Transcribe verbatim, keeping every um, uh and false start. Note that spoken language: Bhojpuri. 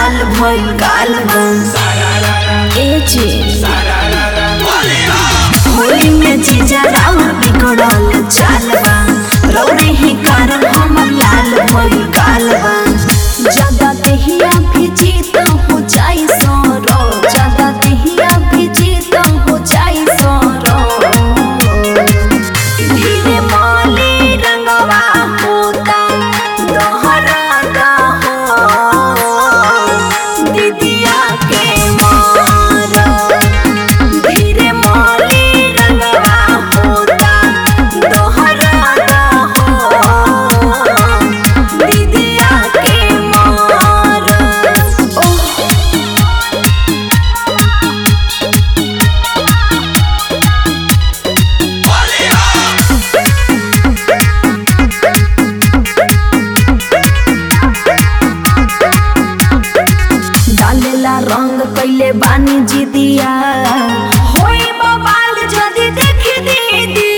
लाल भइल गाल बा ए जी होली में जीजा राउर बिगड़ल चाल बा रौरे ही कारण हमर लाल भइल गाल बा ज्यादा देहिया भिजी त हो जाई सरो ज्यादा देहिया भिजी त हो जाई सरो धीरे माली रंगवा होता दोहरा दा हो दीदिया के मारा धीरे माली रंगवा होता दोहरा दा हो दीदिया के मारा ओह डालेला रंग कैले बानी जी दिया होई बबाल जदी देखी दीदी